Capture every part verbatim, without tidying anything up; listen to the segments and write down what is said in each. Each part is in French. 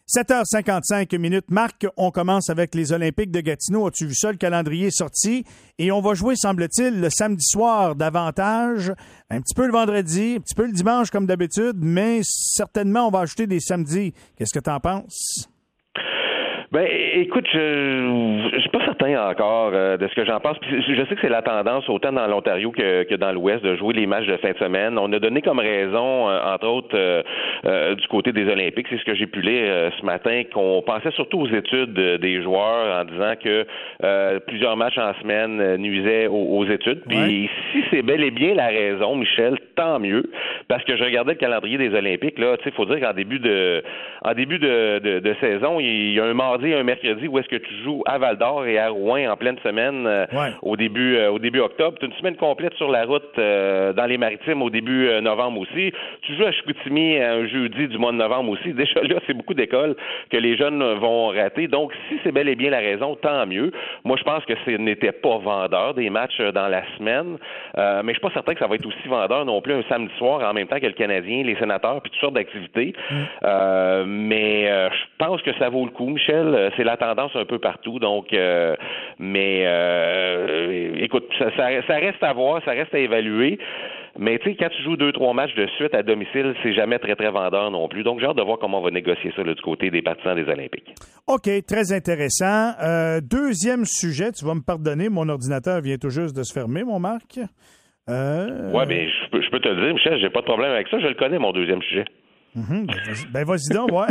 sept heures cinquante-cinq minutes. Marc, on commence avec les Olympiques de Gatineau. As-tu vu ça? Le calendrier est sorti. Et on va jouer, semble-t-il, le samedi soir davantage. Un petit peu le vendredi, un petit peu le dimanche comme d'habitude, mais certainement, on va ajouter des samedis. Qu'est-ce que tu en penses? Ben, écoute, je je suis pas certain encore euh, de ce que j'en pense. Puis je sais que c'est la tendance autant dans l'Ontario que, que dans l'Ouest de jouer les matchs de fin de semaine. On a donné comme raison, euh, entre autres, euh, euh, du côté des Olympiques, c'est ce que j'ai pu lire euh, ce matin, qu'on pensait surtout aux études euh, des joueurs en disant que euh, plusieurs matchs en semaine euh, nuisaient aux, aux études. Puis ouais. Si c'est bel et bien la raison, Michel, tant mieux, parce que je regardais le calendrier des Olympiques. Là, tu sais, faut dire qu'en début de en début de, de, de saison, il y a un mardi et un mercredi où est-ce que tu joues à Val-d'Or et à Rouen en pleine semaine euh, ouais. au début euh, au début octobre. Tu as une semaine complète sur la route euh, dans les Maritimes au début euh, novembre aussi. Tu joues à Chicoutimi un jeudi du mois de novembre aussi. Déjà là, c'est beaucoup d'écoles que les jeunes vont rater. Donc, si c'est bel et bien la raison, tant mieux. Moi, je pense que ce n'était pas vendeur des matchs dans la semaine, euh, mais je suis pas certain que ça va être aussi vendeur non plus un samedi soir en même temps que le Canadien, les sénateurs, puis toutes sortes d'activités. Mm. Euh, mais euh, je pense que ça vaut le coup, Michel. C'est la tendance un peu partout. Donc, euh, mais euh, écoute, ça, ça, ça reste à voir, ça reste à évaluer. Mais tu sais, quand tu joues deux, trois matchs de suite à domicile, c'est jamais très, très vendeur non plus. Donc, j'ai hâte de voir comment on va négocier ça là, du côté des partisans des Olympiques. OK, très intéressant. Euh, deuxième sujet, tu vas me pardonner, mon ordinateur vient tout juste de se fermer, mon Marc. Euh... Oui, bien, je peux, je peux te le dire, Michel, j'ai pas de problème avec ça. Je le connais, mon deuxième sujet. Mm-hmm. Ben, vas-y, ben, vas-y donc, ouais.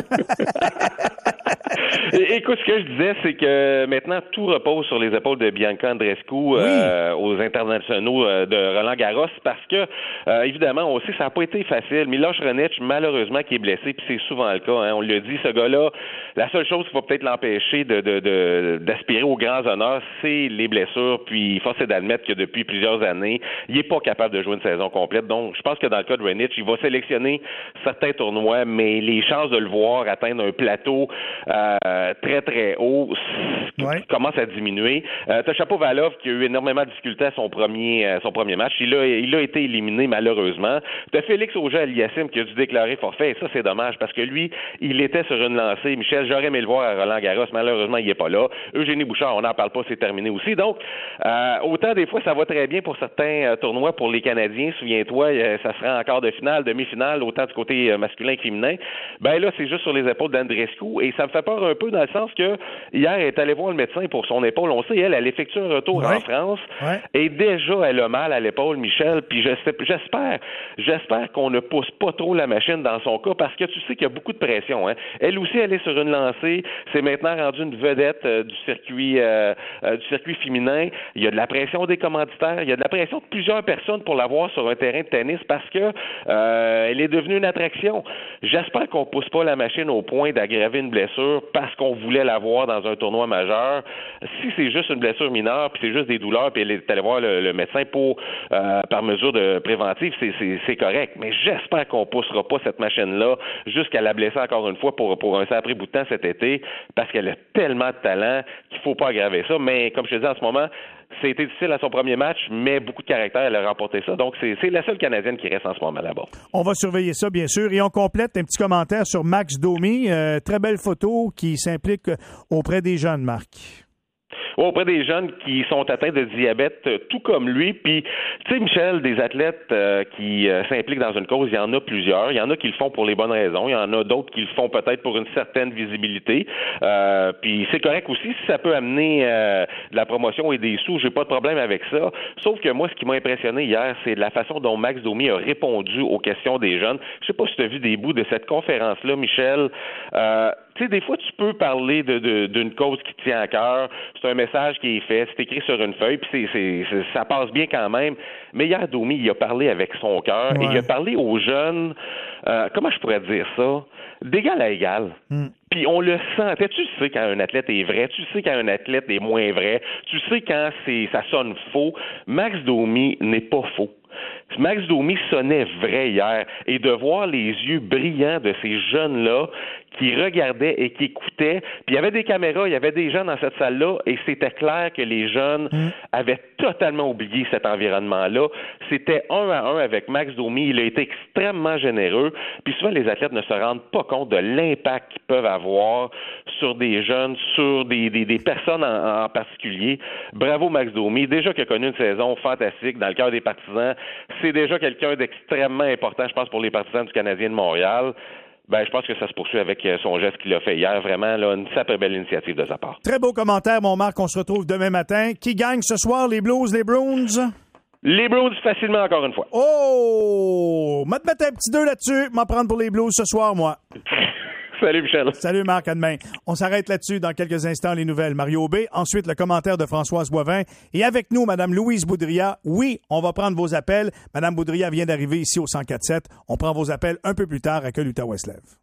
Écoute, ce que je disais, c'est que maintenant, tout repose sur les épaules de Bianca Andreescu oui. euh, aux internationaux euh, de Roland-Garros parce que, euh, évidemment, on sait que ça n'a pas été facile. Miloš Raonic, malheureusement, qui est blessé, puis c'est souvent le cas. Hein, on l'a dit, ce gars-là, la seule chose qui va peut-être l'empêcher de, de, de, d'aspirer aux grands honneurs, c'est les blessures. Puis, force est d'admettre que depuis plusieurs années, il n'est pas capable de jouer une saison complète. Donc, je pense que dans le cas de Raonic, il va sélectionner certains tournois, mais les chances de le voir atteindre un plateau euh, très, très haut ouais. commence à diminuer. Euh, t'as Shapovalov qui a eu énormément de difficultés à son premier, euh, son premier match. Il a, il a été éliminé, malheureusement. T'as Félix Auger-Aliassime qui a dû déclarer forfait. Et ça, c'est dommage parce que lui, il était sur une lancée. Michel, j'aurais aimé le voir à Roland-Garros. Malheureusement, il n'est pas là. Eugénie Bouchard, on n'en parle pas, c'est terminé aussi. Donc, euh, autant des fois, ça va très bien pour certains euh, tournois pour les Canadiens. Souviens-toi, euh, ça sera en quart de finale, demi-finale, autant du côté euh, masculin que féminin. Ben là, c'est juste sur les épaules d'Andreescu. Et ça me fait peur un peu dans le sens que hier, elle est allée voir le médecin pour son épaule. On sait, elle, elle effectue un retour ouais. en France. Ouais. Et déjà, elle a mal à l'épaule, Michel. Puis j'espère, j'espère qu'on ne pousse pas trop la machine dans son cas parce que tu sais qu'il y a beaucoup de pression. Hein. Elle aussi, elle est sur une lancée. C'est maintenant rendu une vedette euh, du circuit euh, euh, du circuit féminin. Il y a de la pression des commanditaires. Il y a de la pression de plusieurs personnes pour la voir sur un terrain de tennis parce que euh, elle est devenue une attraction. J'espère qu'on pousse pas la machine au point d'aggraver une blessure parce qu'on voulait la voir dans un tournoi majeur. Si c'est juste une blessure mineure, puis c'est juste des douleurs, puis elle est allée voir le, le médecin pour euh, par mesure de préventive, c'est, c'est, c'est correct. Mais j'espère qu'on poussera pas cette machine-là jusqu'à la blesser encore une fois pour, pour un sacré bout de temps cet été, parce qu'elle a tellement de talent qu'il faut pas aggraver ça. Mais comme je te dis en ce moment, c'était difficile à son premier match, mais beaucoup de caractère, elle a remporté ça. Donc, c'est, c'est la seule Canadienne qui reste en ce moment là-bas. On va surveiller ça, bien sûr. Et on complète un petit commentaire sur Max Domi. Euh, très belle photo qui s'implique auprès des jeunes, Marc. Auprès des jeunes qui sont atteints de diabète, euh, tout comme lui. Puis, tu sais, Michel, des athlètes euh, qui euh, s'impliquent dans une cause, il y en a plusieurs. Il y en a qui le font pour les bonnes raisons. Il y en a d'autres qui le font peut-être pour une certaine visibilité. Euh, puis, c'est correct aussi si ça peut amener euh, de la promotion et des sous. J'ai pas de problème avec ça. Sauf que moi, ce qui m'a impressionné hier, c'est la façon dont Max Domi a répondu aux questions des jeunes. Je sais pas si tu as vu des bouts de cette conférence-là, Michel. Euh, tu sais, des fois, tu peux parler de, de, d'une cause qui te tient à cœur. C'est un message qui est fait, c'est écrit sur une feuille, puis c'est, c'est, c'est, ça passe bien quand même. Mais hier, Domi, il a parlé avec son cœur ouais. et il a parlé aux jeunes, euh, comment je pourrais dire ça, d'égal à égal. Mm. Puis on le sentait. Tu sais quand un athlète est vrai, tu sais quand un athlète est moins vrai, tu sais quand c'est ça sonne faux. Max Domi n'est pas faux. Max Domi sonnait vrai hier. Et de voir les yeux brillants de ces jeunes-là qui regardaient et qui écoutaient. Puis il y avait des caméras, il y avait des gens dans cette salle-là, et c'était clair que les jeunes mmh. avaient totalement oublié cet environnement-là. C'était un à un avec Max Domi. Il a été extrêmement généreux. Puis souvent, les athlètes ne se rendent pas compte de l'impact qu'ils peuvent avoir sur des jeunes, sur des, des, des personnes en, en particulier. Bravo Max Domi. Déjà qu'il a connu une saison fantastique dans le cœur des partisans. C'est déjà quelqu'un d'extrêmement important, je pense, pour les partisans du Canadien de Montréal. Ben, je pense que ça se poursuit avec son geste qu'il a fait hier. Vraiment, là, une super belle initiative de sa part. Très beau commentaire, mon Marc. On se retrouve demain matin. Qui gagne ce soir, les Blues, les Bruins? Les Blues, facilement, encore une fois. Oh! M'a te mettre un petit deux là-dessus. M'en prendre pour les Blues ce soir, moi. Salut, Michel. Salut, Marc. À demain. On s'arrête là-dessus dans quelques instants, les nouvelles. Mario Aubé. Ensuite, le commentaire de Françoise Boivin. Et avec nous, Mme Louise Boudria. Oui, on va prendre vos appels. Mme Boudria vient d'arriver ici au cent quatre sept. On prend vos appels un peu plus tard à Que l'Utah se lève.